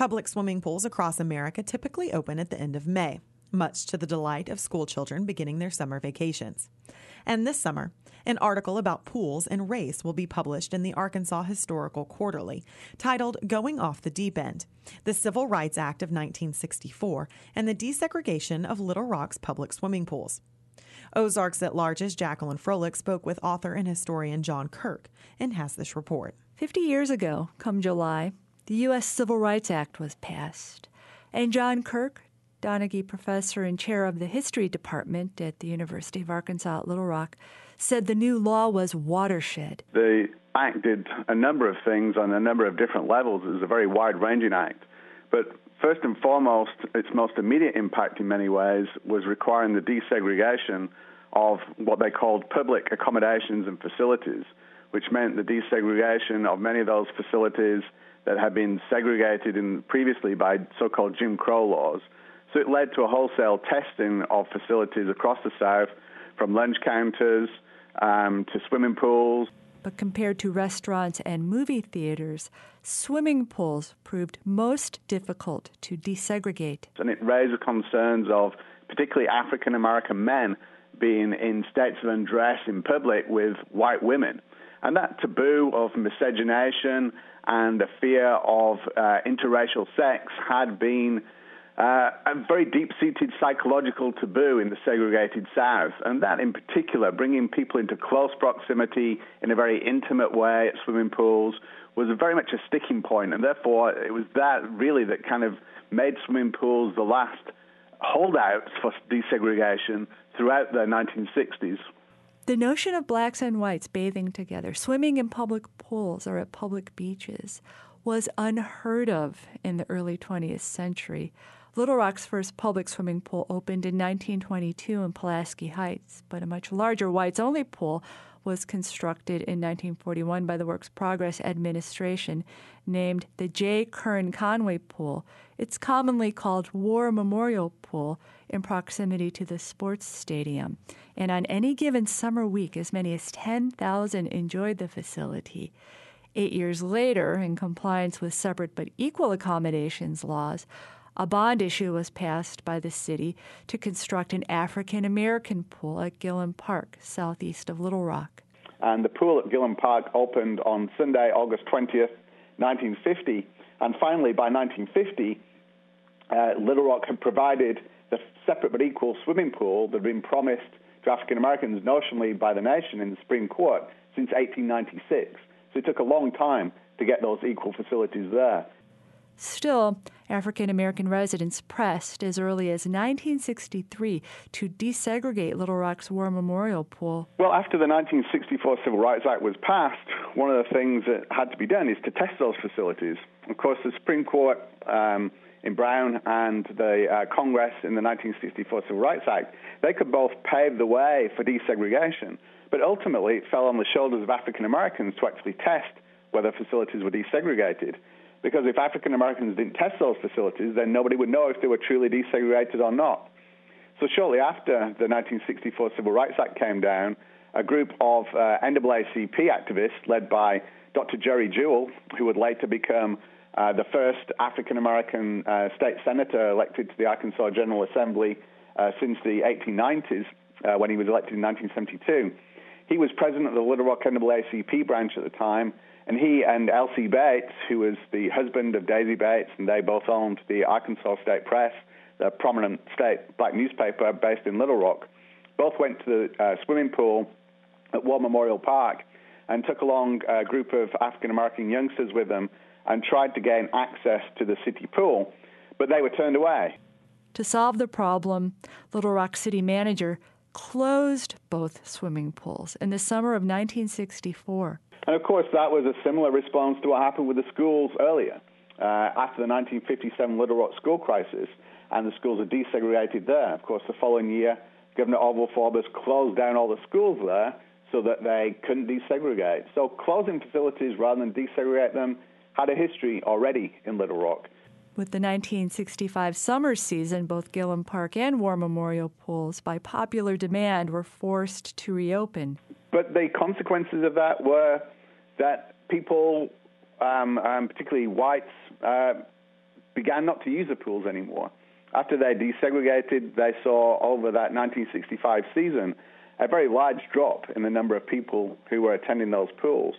Public swimming pools across America typically open at the end of May, much to the delight of school children beginning their summer vacations. And this summer, an article about pools and race will be published in the Arkansas Historical Quarterly, titled Going Off the Deep End, the Civil Rights Act of 1964 and the Desegregation of Little Rock's Public Swimming Pools. Ozarks at Large's Jacqueline Froelich spoke with author and historian John Kirk and has this report. 50 years ago, come July, the U.S. Civil Rights Act was passed, and John Kirk, Donaghy professor and chair of the history department at the University of Arkansas at Little Rock, said the new law was watershed. The act did a number of things on a number of different levels. It was a very wide-ranging act. But first and foremost, its most immediate impact in many ways was requiring the desegregation of what they called public accommodations and facilities, which meant the desegregation of many of those facilities that had been segregated previously by so-called Jim Crow laws. So it led to a wholesale testing of facilities across the South, from lunch counters to swimming pools. But compared to restaurants and movie theaters, swimming pools proved most difficult to desegregate. And it raised concerns of particularly African-American men being in states of undress in public with white women. And that taboo of miscegenation and the fear of interracial sex had been a very deep-seated psychological taboo in the segregated South, and that in particular, bringing people into close proximity in a very intimate way at swimming pools, was very much a sticking point, and therefore it was that really that kind of made swimming pools the last holdouts for desegregation throughout the 1960s. The notion of blacks and whites bathing together, swimming in public pools or at public beaches, was unheard of in the early 20th century. Little Rock's first public swimming pool opened in 1922 in Pulaski Heights, but a much larger whites-only pool was constructed in 1941 by the Works Progress Administration, named the J. Kern Conway Pool. It's commonly called War Memorial Pool in proximity to the sports stadium. And on any given summer week, as many as 10,000 enjoyed the facility. 8 years later, in compliance with separate but equal accommodations laws, a bond issue was passed by the city to construct an African-American pool at Gillum Park, southeast of Little Rock. And the pool at Gillum Park opened on Sunday, August 20th, 1950. And finally, by 1950, Little Rock had provided the separate but equal swimming pool that had been promised to African-Americans notionally by the nation in the Supreme Court since 1896. So it took a long time to get those equal facilities there. Still, African-American residents pressed as early as 1963 to desegregate Little Rock's War Memorial Pool. Well, after the 1964 Civil Rights Act was passed, one of the things that had to be done is to test those facilities. Of course, the Supreme Court in Brown and the Congress in the 1964 Civil Rights Act, they could both pave the way for desegregation, but ultimately it fell on the shoulders of African-Americans to actually test whether facilities were desegregated. Because if African-Americans didn't test those facilities, then nobody would know if they were truly desegregated or not. So shortly after the 1964 Civil Rights Act came down, a group of NAACP activists led by Dr. Jerry Jewell, who would later become the first African-American state senator elected to the Arkansas General Assembly since the 1890s, when he was elected in 1972. He was president of the Little Rock NAACP branch at the time, and he and L.C. Bates, who was the husband of Daisy Bates, and they both owned the Arkansas State Press, the prominent state black newspaper based in Little Rock, both went to the swimming pool at War Memorial Park and took along a group of African-American youngsters with them and tried to gain access to the city pool, but they were turned away. To solve the problem, Little Rock city manager closed both swimming pools in the summer of 1964. And of course, that was a similar response to what happened with the schools earlier. After the 1957 Little Rock school crisis, and the schools are desegregated there. Of course, the following year, Governor Orville Forbes closed down all the schools there so that they couldn't desegregate. So closing facilities rather than desegregate them had a history already in Little Rock. With the 1965 summer season, both Gillum Park and War Memorial pools, by popular demand, were forced to reopen. But the consequences of that were that people, particularly whites, began not to use the pools anymore. After they desegregated, they saw over that 1965 season a very large drop in the number of people who were attending those pools.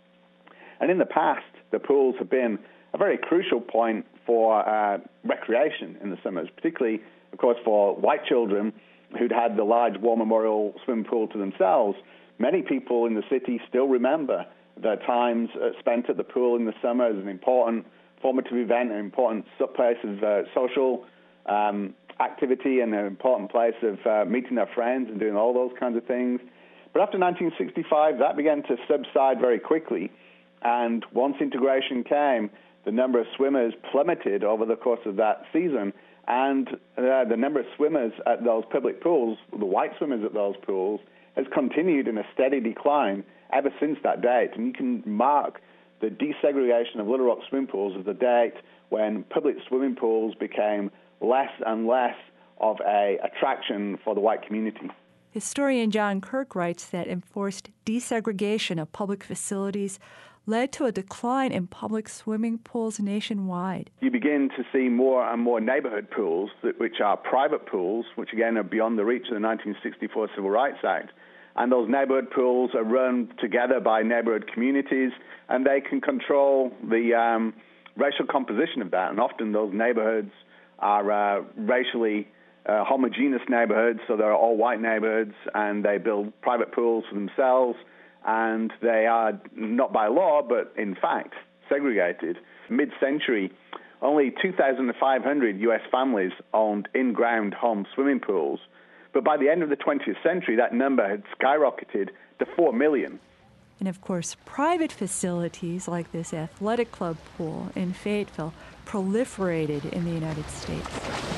And in the past, the pools have been a very crucial point for recreation in the summers, particularly, of course, for white children who'd had the large War Memorial swimming pool to themselves. Many people in the city still remember their times spent at the pool in the summer as an important formative event, an important place of social activity, and an important place of meeting their friends and doing all those kinds of things. But after 1965, that began to subside very quickly. And once integration came, the number of swimmers plummeted over the course of that season. And the number of swimmers at those public pools, the white swimmers at those pools, has continued in a steady decline ever since that date. And you can mark the desegregation of Little Rock swimming pools as the date when public swimming pools became less and less of an attraction for the white community. Historian John Kirk writes that enforced desegregation of public facilities led to a decline in public swimming pools nationwide. You begin to see more and more neighborhood pools, which are private pools, which again are beyond the reach of the 1964 Civil Rights Act. And those neighborhood pools are run together by neighborhood communities, and they can control the racial composition of that. And often those neighborhoods are racially homogeneous neighborhoods, so they're all white neighborhoods, and they build private pools for themselves. And they are not by law, but in fact, segregated. Mid-century, only 2,500 U.S. families owned in-ground home swimming pools. But by the end of the 20th century, that number had skyrocketed to 4 million. And of course, private facilities like this athletic club pool in Fayetteville proliferated in the United States.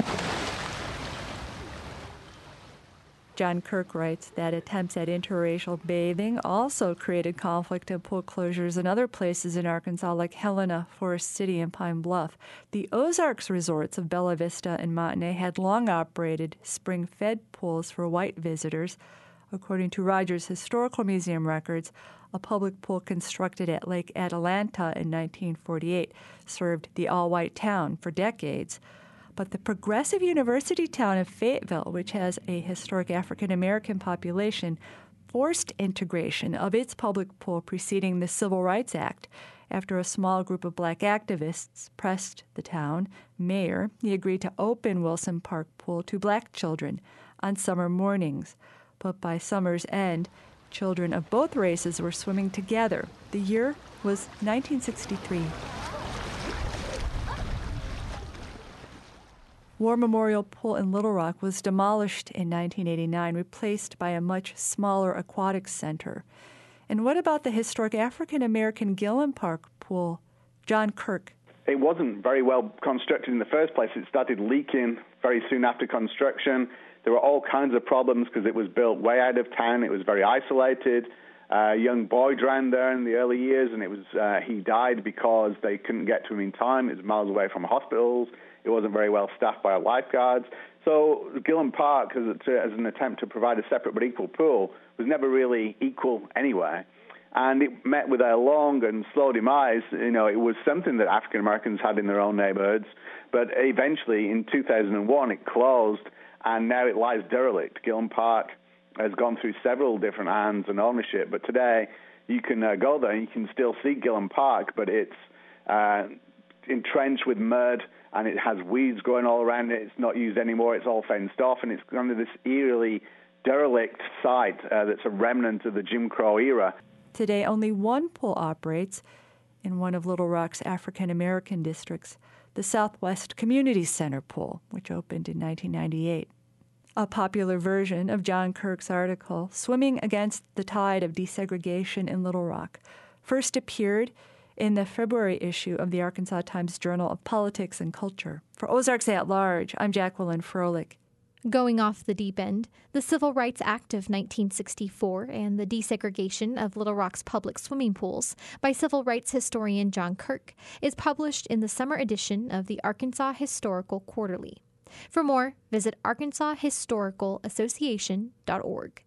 John Kirk writes that attempts at interracial bathing also created conflict and pool closures in other places in Arkansas, like Helena, Forest City, and Pine Bluff. The Ozarks resorts of Bella Vista and Montagne had long operated spring-fed pools for white visitors. According to Rogers Historical Museum records, a public pool constructed at Lake Atalanta in 1948 served the all-white town for decades. But the progressive university town of Fayetteville, which has a historic African-American population, forced integration of its public pool preceding the Civil Rights Act. After a small group of black activists pressed the town mayor, he agreed to open Wilson Park Pool to black children on summer mornings. But by summer's end, children of both races were swimming together. The year was 1963. War Memorial Pool in Little Rock was demolished in 1989, replaced by a much smaller aquatic center. And what about the historic African-American Gillen Park Pool? John Kirk. It wasn't very well constructed in the first place. It started leaking very soon after construction. There were all kinds of problems because it was built way out of town. It was very isolated. A young boy drowned there in the early years, and he died because they couldn't get to him in time. It was miles away from hospitals. It wasn't very well staffed by lifeguards. So Gillen Park, as an attempt to provide a separate but equal pool, was never really equal anyway. And it met with a long and slow demise. You know, it was something that African Americans had in their own neighborhoods. But eventually, in 2001, it closed, and now it lies derelict. Gillen Park has gone through several different hands and ownership. But today, you can go there and you can still see Gillen Park, but it's entrenched with mud, and it has weeds growing all around it. It's not used anymore. It's all fenced off, and it's kind of this eerily derelict site that's a remnant of the Jim Crow era. Today, only one pool operates in one of Little Rock's African-American districts, the Southwest Community Center Pool, which opened in 1998. A popular version of John Kirk's article, Swimming Against the Tide of Desegregation in Little Rock, first appeared in the February issue of the Arkansas Times Journal of Politics and Culture. For Ozarks at Large, I'm Jacqueline Froelich. Going off the deep end, the Civil Rights Act of 1964 and the desegregation of Little Rock's public swimming pools by civil rights historian John Kirk is published in the summer edition of the Arkansas Historical Quarterly. For more, visit arkansashistoricalassociation.org.